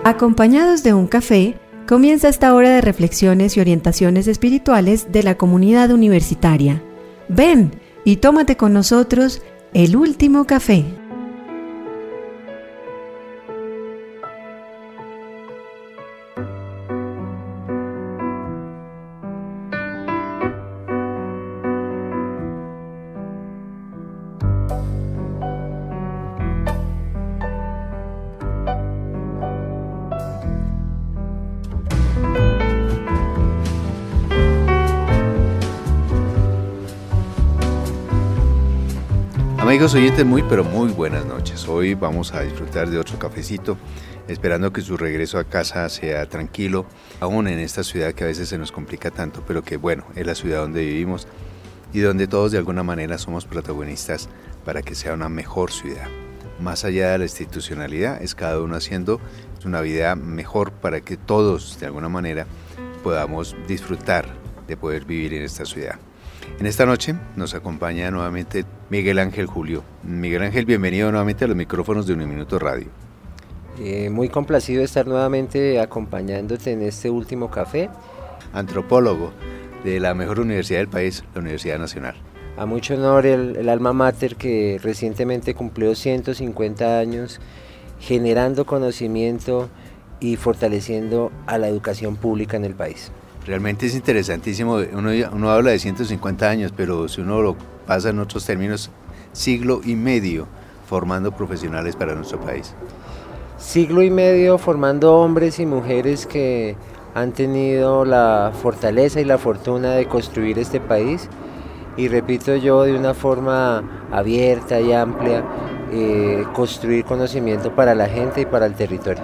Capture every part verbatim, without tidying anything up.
Acompañados de un café, comienza esta hora de reflexiones y orientaciones espirituales de la comunidad universitaria. Ven y tómate con nosotros el último café. Amigos oyentes, muy pero muy buenas noches. Hoy vamos a disfrutar de otro cafecito, esperando que su regreso a casa sea tranquilo, aún en esta ciudad que a veces se nos complica tanto, pero que bueno, es la ciudad donde vivimos y donde todos de alguna manera somos protagonistas para que sea una mejor ciudad. Más allá de la institucionalidad, es cada uno haciendo una vida mejor para que todos de alguna manera podamos disfrutar de poder vivir en esta ciudad. En esta noche nos acompaña nuevamente Miguel Ángel Julio. Miguel Ángel, bienvenido nuevamente a los micrófonos de Un Minuto Radio. Eh, muy complacido de estar nuevamente acompañándote en este último café. Antropólogo de la mejor universidad del país, la Universidad Nacional. A mucho honor el, el alma mater que recientemente cumplió ciento cincuenta años generando conocimiento y fortaleciendo a la educación pública en el país. Realmente es interesantísimo, uno, uno habla de ciento cincuenta años, pero si uno lo pasa en otros términos, siglo y medio formando profesionales para nuestro país. Siglo y medio formando hombres y mujeres que han tenido la fortaleza y la fortuna de construir este país, y repito yo, de una forma abierta y amplia, eh, construir conocimiento para la gente y para el territorio.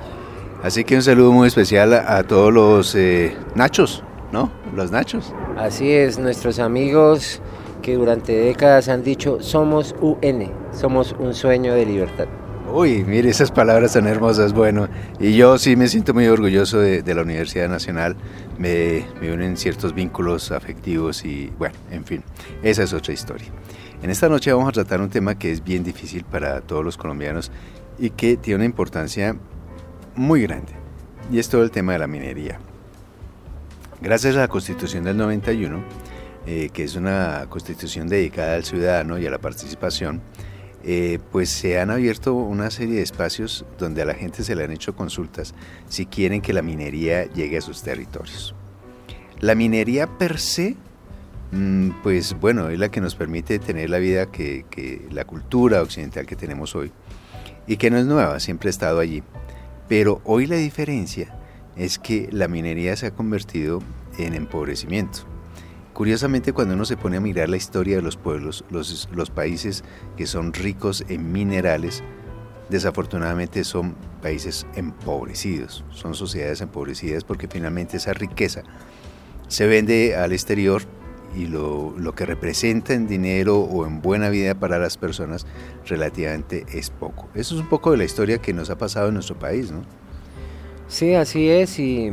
Así que un saludo muy especial a, a todos los eh, nachos, ¿no? Los nachos. Así es, nuestros amigos que durante décadas han dicho somos U N, somos un sueño de libertad. Uy, mire esas palabras tan hermosas, bueno, y yo sí me siento muy orgulloso de, de la Universidad Nacional, me, me unen ciertos vínculos afectivos y bueno, en fin, esa es otra historia. En esta noche vamos a tratar un tema que es bien difícil para todos los colombianos y que tiene una importancia muy grande, y es todo el tema de la minería. Gracias a la Constitución del noventa y uno, eh, que es una constitución dedicada al ciudadano y a la participación, eh, pues se han abierto una serie de espacios donde a la gente se le han hecho consultas si quieren que la minería llegue a sus territorios. La minería per se, mmm, pues bueno, es la que nos permite tener la vida que, que la cultura occidental que tenemos hoy, y que no es nueva, siempre ha estado allí. Pero hoy la diferencia es que la minería se ha convertido en empobrecimiento. Curiosamente, cuando uno se pone a mirar la historia de los pueblos, los, los países que son ricos en minerales, desafortunadamente son países empobrecidos, son sociedades empobrecidas porque finalmente esa riqueza se vende al exterior y lo, lo que representa en dinero o en buena vida para las personas relativamente es poco. Eso es un poco de la historia que nos ha pasado en nuestro país, ¿no? Sí, así es, y,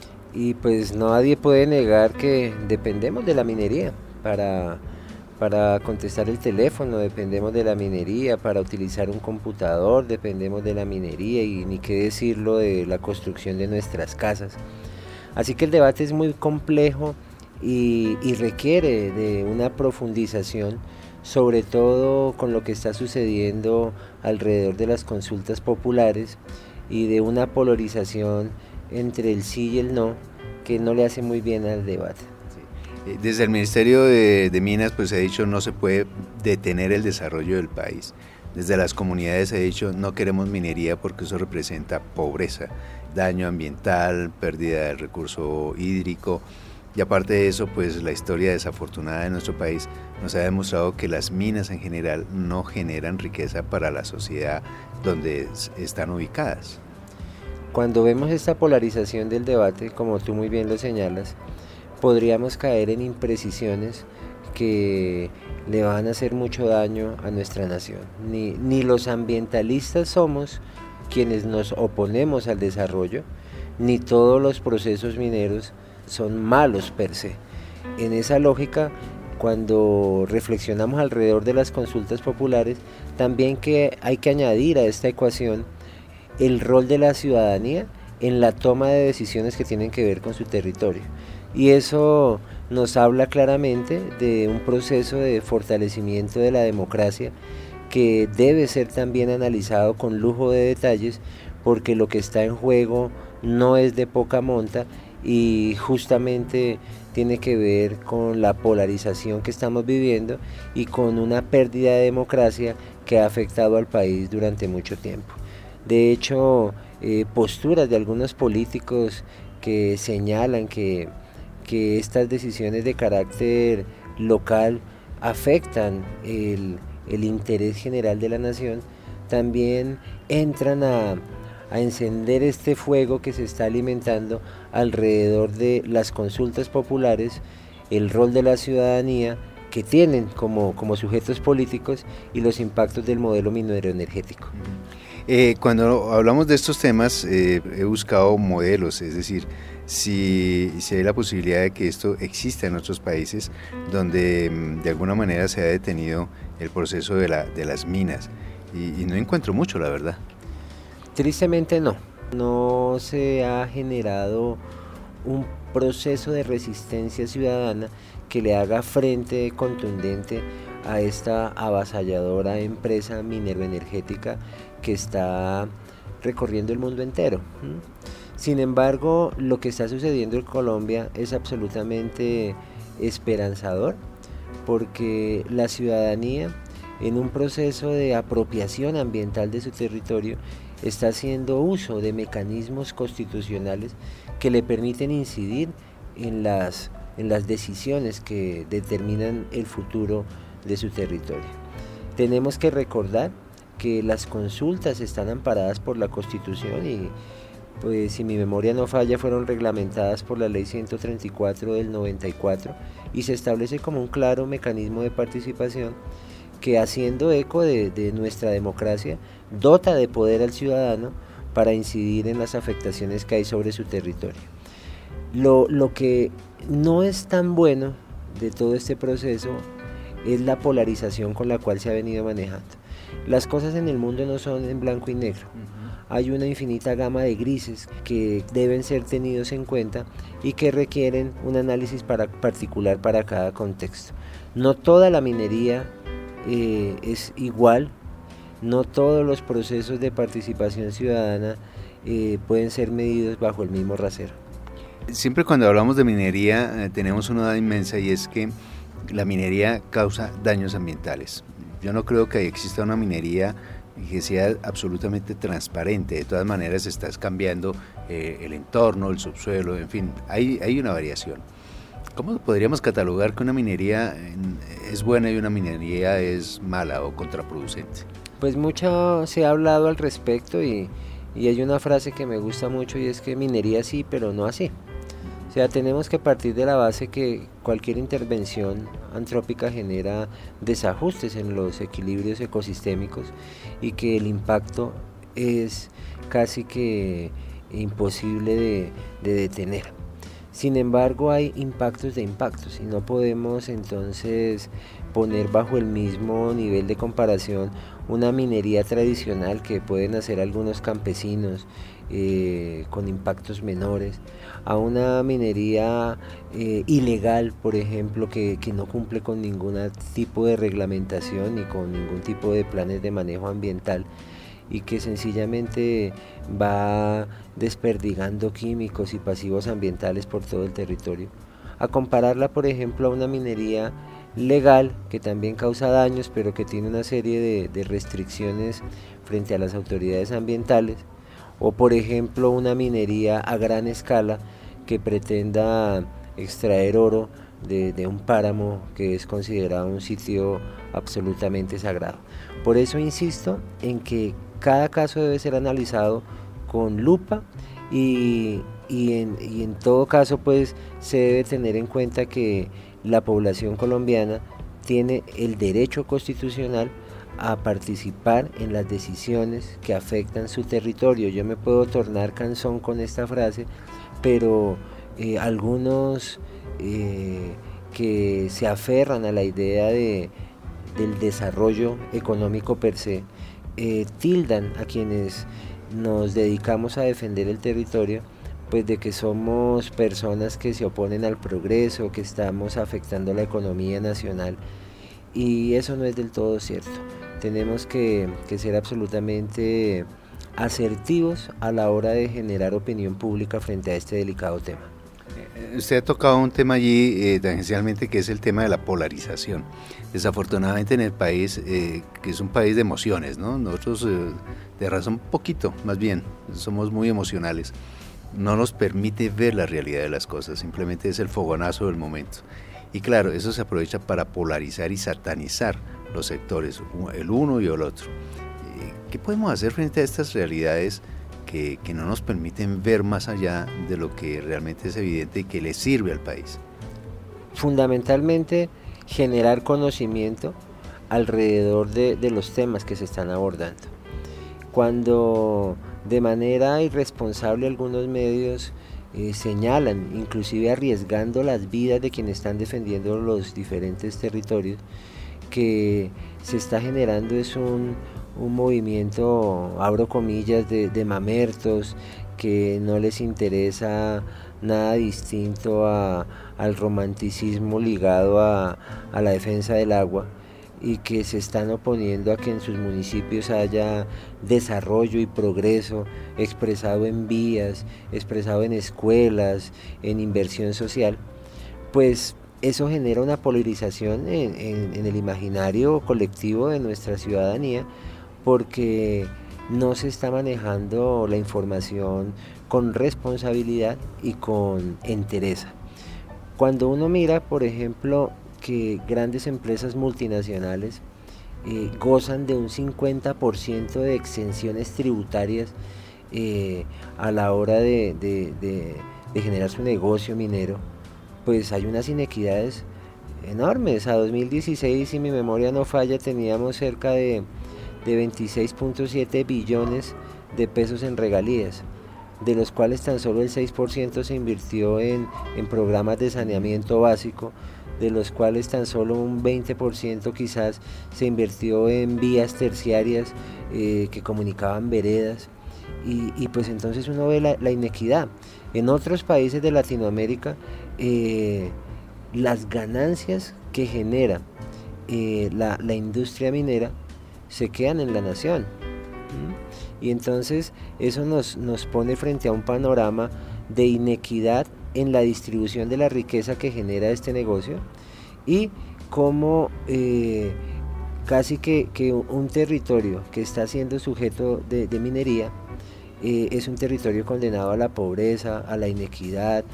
y pues nadie puede negar que dependemos de la minería para, para contestar el teléfono, dependemos de la minería para utilizar un computador, dependemos de la minería y ni qué decirlo de la construcción de nuestras casas. Así que el debate es muy complejo Y, y requiere de una profundización, sobre todo con lo que está sucediendo alrededor de las consultas populares y de una polarización entre el sí y el no que no le hace muy bien al debate. Desde el Ministerio de, de Minas pues se ha dicho no se puede detener el desarrollo del país. Desde las comunidades se ha dicho no queremos minería porque eso representa pobreza, daño ambiental, pérdida del recurso hídrico. Y aparte de eso, pues la historia desafortunada de nuestro país nos ha demostrado que las minas en general no generan riqueza para la sociedad donde están ubicadas. Cuando vemos esta polarización del debate, como tú muy bien lo señalas, podríamos caer en imprecisiones que le van a hacer mucho daño a nuestra nación. Ni, ni los ambientalistas somos quienes nos oponemos al desarrollo, ni todos los procesos mineros son malos per se. En esa lógica, cuando reflexionamos alrededor de las consultas populares, también que hay que añadir a esta ecuación el rol de la ciudadanía en la toma de decisiones que tienen que ver con su territorio. Y eso nos habla claramente de un proceso de fortalecimiento de la democracia que debe ser también analizado con lujo de detalles, porque lo que está en juego no es de poca monta y justamente tiene que ver con la polarización que estamos viviendo y con una pérdida de democracia que ha afectado al país durante mucho tiempo. De hecho, eh, posturas de algunos políticos que señalan que, que estas decisiones de carácter local afectan el, el interés general de la nación, también entran a, a encender este fuego que se está alimentando alrededor de las consultas populares, el rol de la ciudadanía que tienen como, como sujetos políticos y los impactos del modelo minero energético. Eh, cuando hablamos de estos temas, eh, he buscado modelos, es decir, si, si hay la posibilidad de que esto exista en otros países donde de alguna manera se ha detenido el proceso de, la, de las minas, y, y no encuentro mucho, la verdad. Tristemente no, no se ha generado un proceso de resistencia ciudadana que le haga frente contundente a esta avasalladora empresa mineroenergética que está recorriendo el mundo entero. Sin embargo, lo que está sucediendo en Colombia es absolutamente esperanzador, porque la ciudadanía, en un proceso de apropiación ambiental de su territorio, está haciendo uso de mecanismos constitucionales que le permiten incidir en las, en las decisiones que determinan el futuro de su territorio. Tenemos que recordar que las consultas están amparadas por la Constitución y, pues, si mi memoria no falla, fueron reglamentadas por la ley ciento treinta y cuatro del noventa y cuatro y se establece como un claro mecanismo de participación que, haciendo eco de, de nuestra democracia, dota de poder al ciudadano para incidir en las afectaciones que hay sobre su territorio. Lo, lo que no es tan bueno de todo este proceso es la polarización con la cual se ha venido manejando. Las cosas en el mundo no son en blanco y negro. Hay una infinita gama de grises que deben ser tenidos en cuenta y que requieren un análisis para, particular para cada contexto. No toda la minería eh, es igual, no todos los procesos de participación ciudadana eh, pueden ser medidos bajo el mismo rasero. Siempre cuando hablamos de minería eh, tenemos una duda inmensa, y es que la minería causa daños ambientales. Yo no creo que exista una minería que sea absolutamente transparente. De todas maneras estás cambiando eh, el entorno, el subsuelo, en fin, hay, hay una variación. ¿Cómo podríamos catalogar que una minería es buena y una minería es mala o contraproducente? Pues mucho se ha hablado al respecto y, y hay una frase que me gusta mucho, y es que minería sí, pero no así. O sea, tenemos que partir de la base que cualquier intervención antrópica genera desajustes en los equilibrios ecosistémicos y que el impacto es casi que imposible de, de detener. Sin embargo, hay impactos de impactos y no podemos entonces poner bajo el mismo nivel de comparación una minería tradicional que pueden hacer algunos campesinos eh, con impactos menores, a una minería eh, ilegal, por ejemplo, que, que no cumple con ningún tipo de reglamentación ni con ningún tipo de planes de manejo ambiental y que sencillamente va desperdigando químicos y pasivos ambientales por todo el territorio, a compararla, por ejemplo, a una minería legal que también causa daños, pero que tiene una serie de, de restricciones frente a las autoridades ambientales, o por ejemplo una minería a gran escala que pretenda extraer oro de, de un páramo que es considerado un sitio absolutamente sagrado. Por eso insisto en que cada caso debe ser analizado con lupa y, y, en, y en todo caso pues se debe tener en cuenta que la población colombiana tiene el derecho constitucional a participar en las decisiones que afectan su territorio. Yo me puedo tornar cansón con esta frase, pero eh, algunos eh, que se aferran a la idea de, del desarrollo económico per se, eh, tildan a quienes nos dedicamos a defender el territorio, pues de que somos personas que se oponen al progreso, que estamos afectando la economía nacional, y eso no es del todo cierto. Tenemos que, que ser absolutamente asertivos a la hora de generar opinión pública frente a este delicado tema. Usted ha tocado un tema allí eh, tangencialmente, que es el tema de la polarización. Desafortunadamente en el país, eh, que es un país de emociones, ¿no? Nosotros eh, de razón poquito, más bien, somos muy emocionales. No nos permite ver la realidad de las cosas, simplemente es el fogonazo del momento. Y claro, eso se aprovecha para polarizar y satanizar los sectores, el uno y el otro. Eh, ¿Qué podemos hacer frente a estas realidades que, que no nos permiten ver más allá de lo que realmente es evidente y que le sirve al país? Fundamentalmente, generar conocimiento alrededor de, de los temas que se están abordando. Cuando de manera irresponsable algunos medios eh, señalan, inclusive arriesgando las vidas de quienes están defendiendo los diferentes territorios, que se está generando es un, un movimiento, abro comillas, de, de mamertos, que no les interesa nada distinto a, al romanticismo ligado a, a la defensa del agua, y que se están oponiendo a que en sus municipios haya desarrollo y progreso expresado en vías, expresado en escuelas, en inversión social, pues eso genera una polarización en, en, en el imaginario colectivo de nuestra ciudadanía, porque no se está manejando la información con responsabilidad y con entereza. Cuando uno mira, por ejemplo, que grandes empresas multinacionales eh, gozan de un cincuenta por ciento de exenciones tributarias eh, a la hora de, de, de, de generar su negocio minero, pues hay unas inequidades enormes. A dos mil dieciséis, si mi memoria no falla, teníamos cerca de, de veintiséis punto siete billones de pesos en regalías, de los cuales tan solo el seis por ciento se invirtió en, en programas de saneamiento básico, de los cuales tan solo un veinte por ciento quizás se invirtió en vías terciarias eh, que comunicaban veredas, y, y pues entonces uno ve la, la inequidad. En otros países de Latinoamérica, eh, las ganancias que genera eh, la, la industria minera se quedan en la nación. ¿Mm? Y entonces eso nos, nos pone frente a un panorama de inequidad en la distribución de la riqueza que genera este negocio, y cómo eh, casi que, que un territorio que está siendo sujeto de, de minería eh, es un territorio condenado a la pobreza, a la inequidad,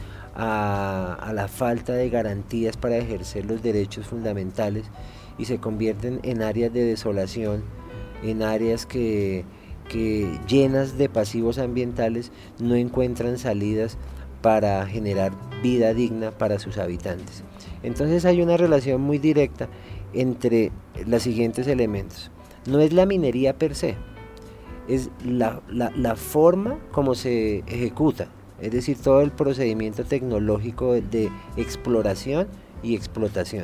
a, a la falta de garantías para ejercer los derechos fundamentales, y se convierten en áreas de desolación, en áreas que, que llenas de pasivos ambientales no encuentran salidas para generar vida digna para sus habitantes. Entonces hay una relación muy directa entre los siguientes elementos. No es la minería per se, es la, la, la forma como se ejecuta, es decir, todo el procedimiento tecnológico de, de exploración y explotación,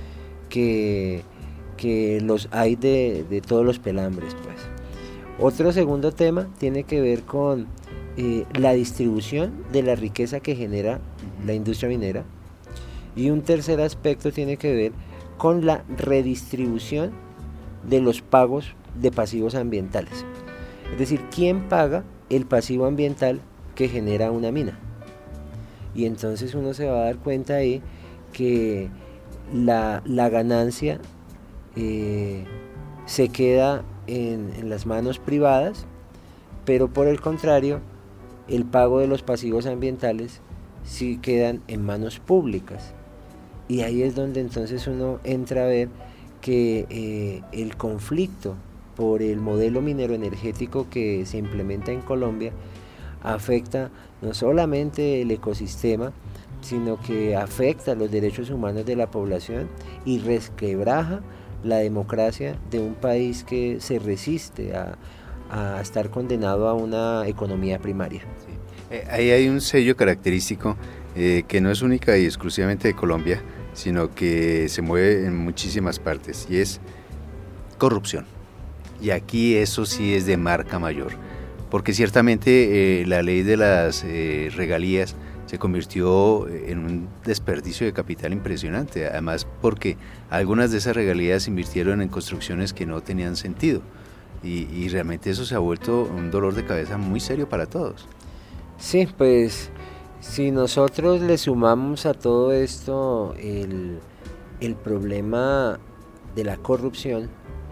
que, que los hay de, de todos los pelambres, pues. Otro segundo tema tiene que ver con Eh, la distribución de la riqueza que genera la industria minera, y un tercer aspecto tiene que ver con la redistribución de los pagos de pasivos ambientales, es decir, quién paga el pasivo ambiental que genera una mina. Y entonces uno se va a dar cuenta ahí que la, la ganancia eh, se queda en, en las manos privadas, pero por el contrario, el pago de los pasivos ambientales sí quedan en manos públicas. Y ahí es donde entonces uno entra a ver que eh, el conflicto por el modelo minero energético que se implementa en Colombia afecta no solamente el ecosistema, sino que afecta los derechos humanos de la población y resquebraja la democracia de un país que se resiste a a estar condenado a una economía primaria. Sí. Eh, ahí hay un sello característico eh, que no es única y exclusivamente de Colombia, sino que se mueve en muchísimas partes, y es corrupción. Y aquí eso sí es de marca mayor. porque ciertamente eh, la ley de las eh, regalías se convirtió en un desperdicio de capital impresionante, además porque algunas de esas regalías se invirtieron en construcciones que no tenían sentido, y, y realmente eso se ha vuelto un dolor de cabeza muy serio para todos. Sí, pues si nosotros le sumamos a todo esto el, el problema de la corrupción,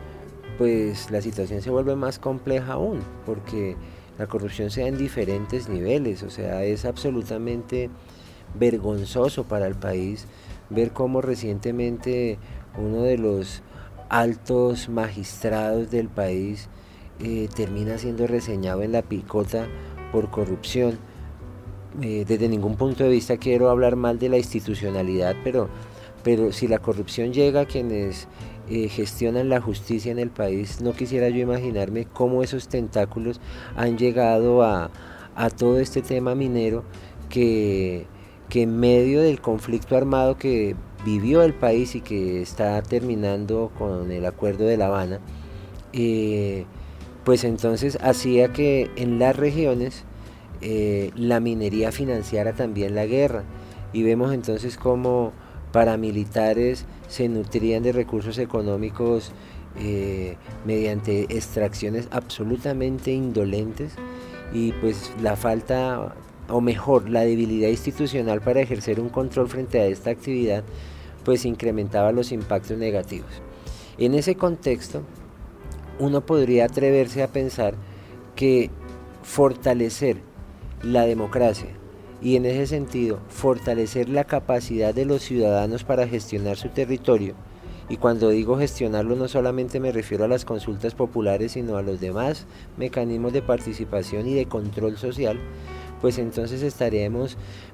pues la situación se vuelve más compleja aún, porque la corrupción se da en diferentes niveles, o sea, es absolutamente vergonzoso para el país ver cómo recientemente uno de los altos magistrados del país eh, termina siendo reseñado en la picota por corrupción. Eh, desde ningún punto de vista quiero hablar mal de la institucionalidad, pero, pero si la corrupción llega a quienes Eh, gestionan la justicia en el país, no quisiera yo imaginarme cómo esos tentáculos han llegado a, a todo este tema minero que, que en medio del conflicto armado que vivió el país y que está terminando con el Acuerdo de La Habana, eh, pues entonces hacía que en las regiones eh, la minería financiara también la guerra, y vemos entonces cómo paramilitares se nutrían de recursos económicos eh, mediante extracciones absolutamente indolentes, y pues la falta, o mejor, la debilidad institucional para ejercer un control frente a esta actividad, pues incrementaba los impactos negativos. En ese contexto, uno podría atreverse a pensar que fortalecer la democracia, y en ese sentido fortalecer la capacidad de los ciudadanos para gestionar su territorio, y cuando digo gestionarlo no solamente me refiero a las consultas populares, sino a los demás mecanismos de participación y de control social, pues entonces estaríamos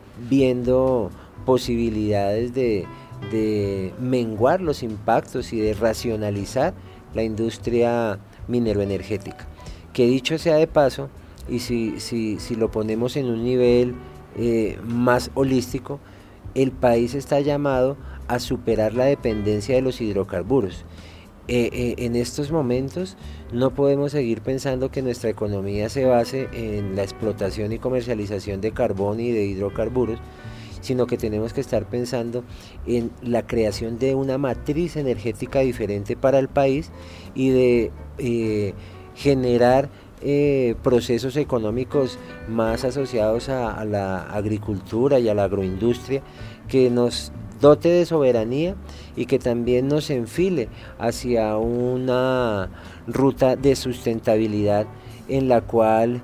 viendo posibilidades de, de menguar los impactos y de racionalizar la industria mineroenergética, que dicho sea de paso, y si, si, si lo ponemos en un nivel Eh, más holístico, el país está llamado a superar la dependencia de los hidrocarburos. Eh, eh, en estos momentos no podemos seguir pensando que nuestra economía se base en la explotación y comercialización de carbón y de hidrocarburos, sino que tenemos que estar pensando en la creación de una matriz energética diferente para el país y de eh, generar Eh, procesos económicos más asociados a, a la agricultura y a la agroindustria, que nos dote de soberanía y que también nos enfile hacia una ruta de sustentabilidad en la cual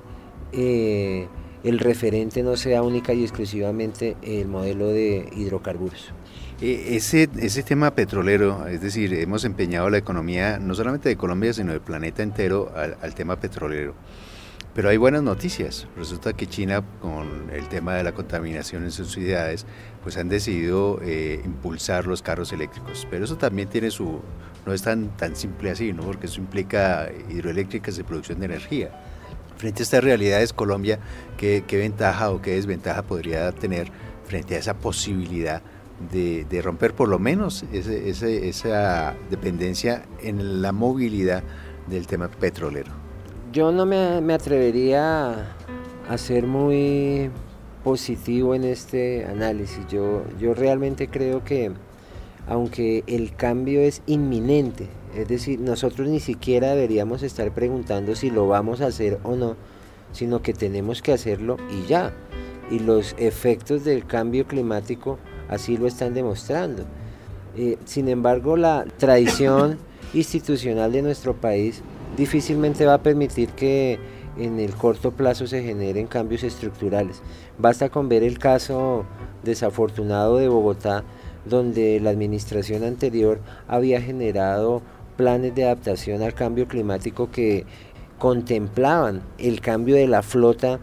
eh, el referente no sea única y exclusivamente el modelo de hidrocarburos. Ese, ese tema petrolero, es decir, hemos empeñado la economía no solamente de Colombia, sino del planeta entero al, al tema petrolero. Pero hay buenas noticias. Resulta que China, con el tema de la contaminación en sus ciudades, pues han decidido eh, impulsar los carros eléctricos. Pero eso también tiene su, no es tan, tan simple así, ¿no? Porque eso implica hidroeléctricas de producción de energía. Frente a estas realidades, Colombia, ¿qué, qué ventaja o qué desventaja podría tener frente a esa posibilidad De, de romper por lo menos ese, ese, esa dependencia en la movilidad del tema petrolero? Yo no me, me atrevería a ser muy positivo en este análisis. Yo, yo realmente creo que aunque el cambio es inminente, es decir, nosotros ni siquiera deberíamos estar preguntando si lo vamos a hacer o no, sino que tenemos que hacerlo y ya. Y los efectos del cambio climático así lo están demostrando. Eh, sin embargo, la tradición institucional de nuestro país difícilmente va a permitir que en el corto plazo se generen cambios estructurales. Basta con ver el caso desafortunado de Bogotá, donde la administración anterior había generado planes de adaptación al cambio climático que contemplaban el cambio de la flota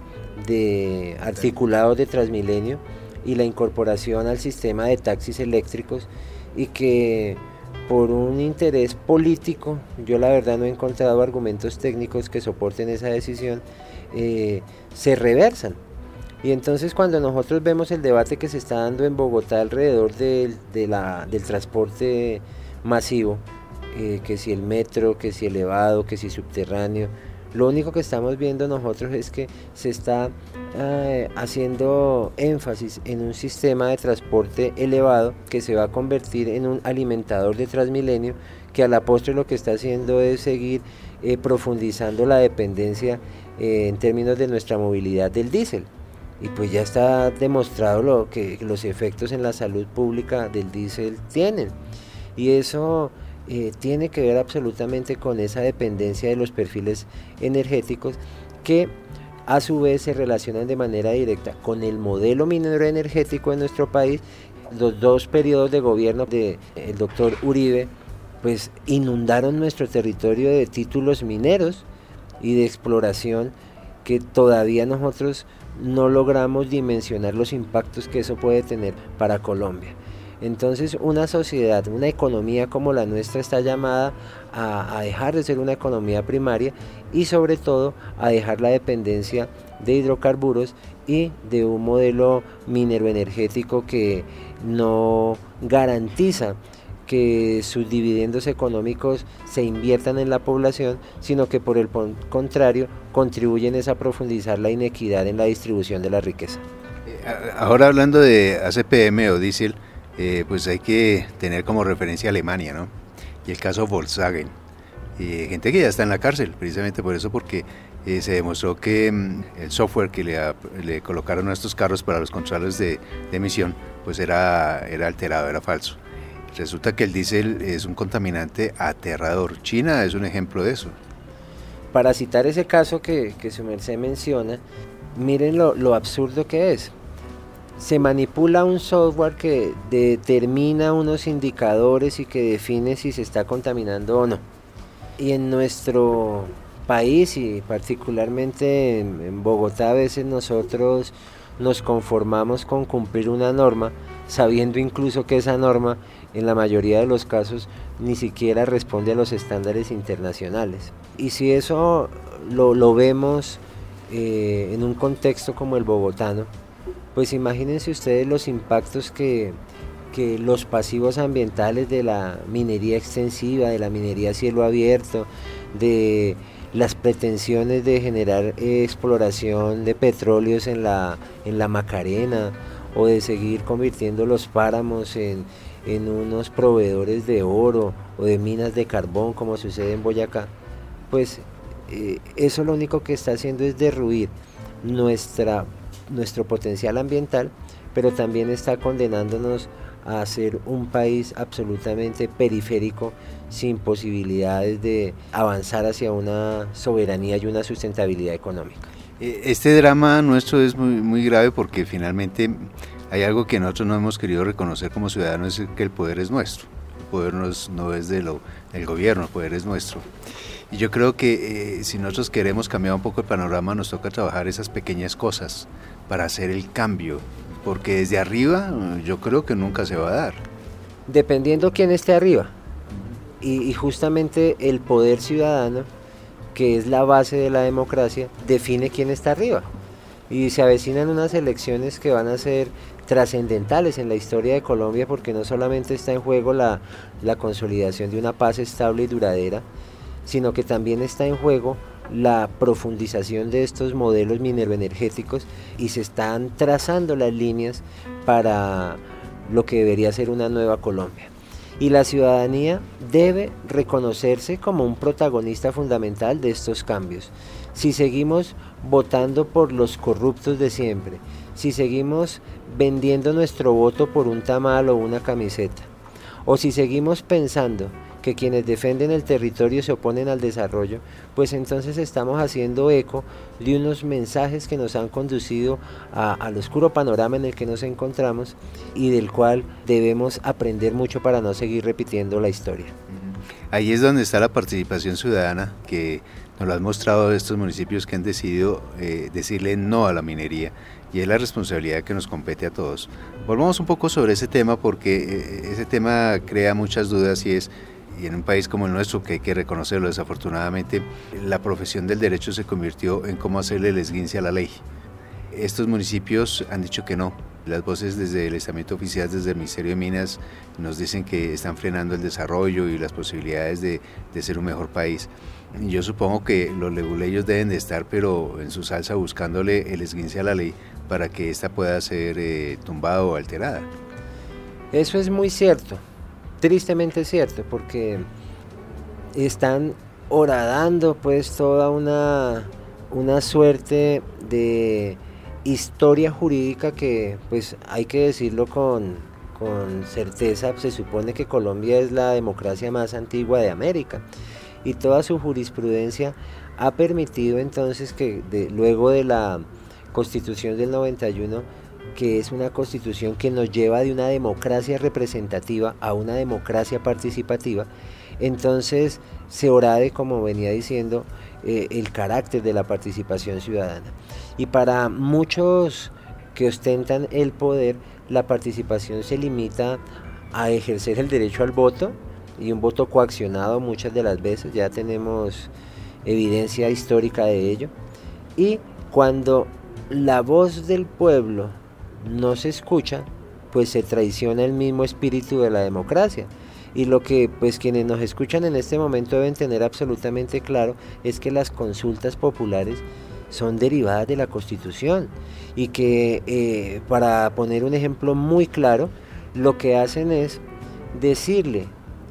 de articulados de Transmilenio y la incorporación al sistema de taxis eléctricos, y que por un interés político, yo la verdad no he encontrado argumentos técnicos que soporten esa decisión, eh, se reversan. Y entonces cuando nosotros vemos el debate que se está dando en Bogotá alrededor de, de la, del transporte masivo, eh, que si el metro, que si elevado, que si subterráneo, Lo único que estamos viendo nosotros es que se está eh, haciendo énfasis en un sistema de transporte elevado que se va a convertir en un alimentador de Transmilenio, que a la postre lo que está haciendo es seguir eh, profundizando la dependencia eh, en términos de nuestra movilidad del diésel. Y pues ya está demostrado lo que los efectos en la salud pública del diésel tienen. Y eso eh, tiene que ver absolutamente con esa dependencia de los perfiles energéticos que a su vez se relacionan de manera directa con el modelo minero energético de nuestro país. Los dos periodos de gobierno del doctor Uribe pues inundaron nuestro territorio de títulos mineros y de exploración que todavía nosotros no logramos dimensionar los impactos que eso puede tener para Colombia. Entonces una sociedad, una economía como la nuestra está llamada a, a dejar de ser una economía primaria y sobre todo a dejar la dependencia de hidrocarburos y de un modelo minero energético que no garantiza que sus dividendos económicos se inviertan en la población, sino que por el contrario contribuyen a profundizar la inequidad en la distribución de la riqueza. Ahora hablando de A C P M o diésel, eh, pues hay que tener como referencia a Alemania, ¿no? Y el caso Volkswagen, eh, gente que ya está en la cárcel, precisamente por eso, porque eh, se demostró que mm, el software que le, le colocaron a estos carros para los controles de, de emisión, pues era, era alterado, era falso. Resulta que el diésel es un contaminante aterrador. China es un ejemplo de eso. Para citar ese caso que, que su merced menciona, miren lo, lo absurdo que es. Se manipula un software que determina unos indicadores y que define si se está contaminando o no. Y en nuestro país y particularmente en, en Bogotá a veces nosotros nos conformamos con cumplir una norma, sabiendo incluso que esa norma en la mayoría de los casos ni siquiera responde a los estándares internacionales. Y si eso lo, lo vemos eh, en un contexto como el bogotano, pues imagínense ustedes los impactos que, que los pasivos ambientales de la minería extensiva, de la minería a cielo abierto, de las pretensiones de generar eh, exploración de petróleos en la, en la Macarena, o de seguir convirtiendo los páramos en, en unos proveedores de oro o de minas de carbón como sucede en Boyacá, pues eh, eso lo único que está haciendo es derruir nuestra, nuestro potencial ambiental, pero también está condenándonos a ser un país absolutamente periférico, sin posibilidades de avanzar hacia una soberanía y una sustentabilidad económica. Este drama nuestro es muy, muy grave porque finalmente hay algo que nosotros no hemos querido reconocer como ciudadanos, es que el poder es nuestro. El poder no es, no es de lo, del gobierno, el poder es nuestro. Y yo creo que eh, si nosotros queremos cambiar un poco el panorama, nos toca trabajar esas pequeñas cosas para hacer el cambio, porque desde arriba yo creo que nunca se va a dar. Dependiendo quién esté arriba. Y, y justamente el poder ciudadano, que es la base de la democracia, define quién está arriba. Y se avecinan unas elecciones que van a ser trascendentales en la historia de Colombia, porque no solamente está en juego la, la consolidación de una paz estable y duradera, sino que también está en juego la profundización de estos modelos mineroenergéticos, y se están trazando las líneas para lo que debería ser una nueva Colombia. Y la ciudadanía debe reconocerse como un protagonista fundamental de estos cambios. Si seguimos votando por los corruptos de siempre, si seguimos vendiendo nuestro voto por un tamal o una camiseta, o si seguimos pensando que quienes defienden el territorio se oponen al desarrollo, pues entonces estamos haciendo eco de unos mensajes que nos han conducido a, al oscuro panorama en el que nos encontramos y del cual debemos aprender mucho para no seguir repitiendo la historia. Ahí es donde está la participación ciudadana, que nos lo han mostrado estos municipios que han decidido eh, decirle no a la minería, y es la responsabilidad que nos compete a todos. Volvamos un poco sobre ese tema, porque eh, ese tema crea muchas dudas, y es, y en un país como el nuestro, que hay que reconocerlo, desafortunadamente la profesión del derecho se convirtió en cómo hacerle el esguince a la ley. Estos municipios han dicho que no. Las voces desde el estamento oficial, desde el Ministerio de Minas, nos dicen que están frenando el desarrollo y las posibilidades de, de ser un mejor país. yo supongo que los leguleyos deben de estar, pero en su salsa buscándole el esguince a la ley para que ésta pueda ser eh, tumbada o alterada. Eso es muy cierto, tristemente cierto, porque están horadando pues toda una, una suerte de historia jurídica que, pues hay que decirlo con, con certeza, se supone que Colombia es la democracia más antigua de América y toda su jurisprudencia ha permitido entonces que de, luego de la Constitución del noventa y uno, que es una constitución que nos lleva de una democracia representativa a una democracia participativa, entonces se orade, como venía diciendo, eh, el carácter de la participación ciudadana. Y para muchos que ostentan el poder, la participación se limita a ejercer el derecho al voto, y un voto coaccionado muchas de las veces, ya tenemos evidencia histórica de ello, y cuando la voz del pueblo no se escucha, pues se traiciona el mismo espíritu de la democracia. Y lo que pues quienes nos escuchan en este momento deben tener absolutamente claro es que las consultas populares son derivadas de la Constitución y que eh, para poner un ejemplo muy claro, lo que hacen es decirle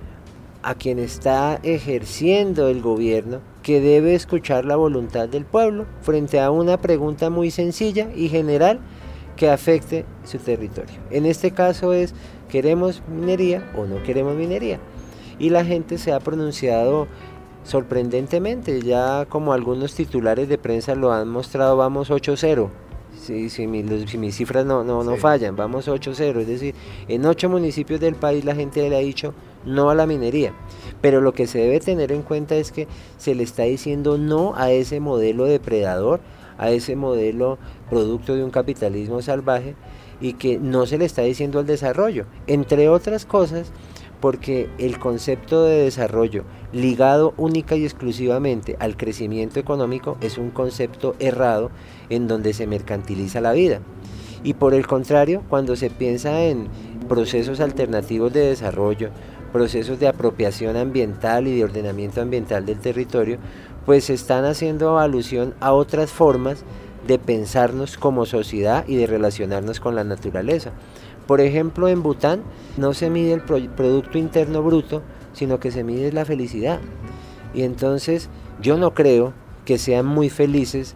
a quien está ejerciendo el gobierno que debe escuchar la voluntad del pueblo frente a una pregunta muy sencilla y general que afecte su territorio. En este caso es, ¿queremos minería o no queremos minería? Y la gente se ha pronunciado sorprendentemente, ya como algunos titulares de prensa lo han mostrado, vamos ocho cero. Si, si, mi, si mis cifras no, no, no sí. fallan, vamos ocho cero, es decir, en ocho municipios del país la gente le ha dicho no a la minería, pero lo que se debe tener en cuenta es que se le está diciendo no a ese modelo depredador, a ese modelo producto de un capitalismo salvaje, y que no se le está diciendo al desarrollo, entre otras cosas porque el concepto de desarrollo ligado única y exclusivamente al crecimiento económico es un concepto errado en donde se mercantiliza la vida. Y por el contrario, cuando se piensa en procesos alternativos de desarrollo, procesos de apropiación ambiental y de ordenamiento ambiental del territorio, pues se están haciendo alusión a otras formas de pensarnos como sociedad y de relacionarnos con la naturaleza. Por ejemplo, en Bután no se mide el pro- Producto Interno Bruto, sino que se mide la felicidad. Y entonces yo no creo que sean muy felices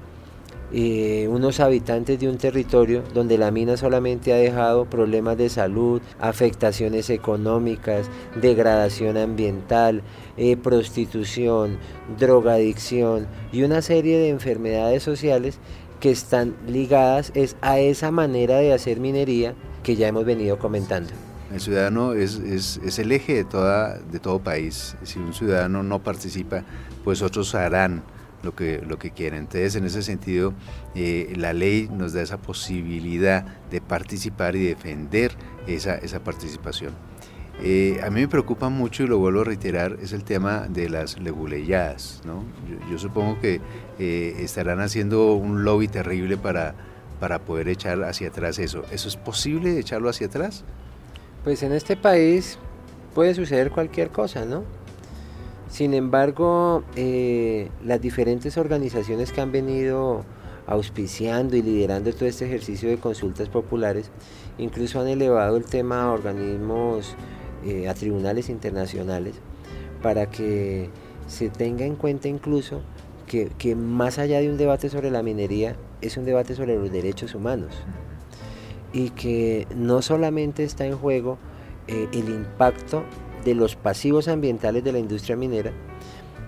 eh, unos habitantes de un territorio donde la mina solamente ha dejado problemas de salud, afectaciones económicas, degradación ambiental, eh, prostitución, drogadicción y una serie de enfermedades sociales que están ligadas es a esa manera de hacer minería que ya hemos venido comentando. El ciudadano es, es, es el eje de, toda, de todo país. Si un ciudadano no participa, pues otros harán lo que, lo que quieren. Entonces, en ese sentido, eh, la ley nos da esa posibilidad de participar y defender esa, esa participación. Eh, a mí me preocupa mucho, y lo vuelvo a reiterar, es el tema de las leguleyadas, ¿no? Yo, yo supongo que eh, estarán haciendo un lobby terrible para, para poder echar hacia atrás eso. ¿Eso es posible, echarlo hacia atrás? Pues en este país puede suceder cualquier cosa, ¿no? Sin embargo, eh, las diferentes organizaciones que han venido auspiciando y liderando todo este ejercicio de consultas populares, incluso han elevado el tema a organismos, eh, a tribunales internacionales, para que se tenga en cuenta incluso que, que más allá de un debate sobre la minería, es un debate sobre los derechos humanos, y que no solamente está en juego eh, el impacto de los pasivos ambientales de la industria minera,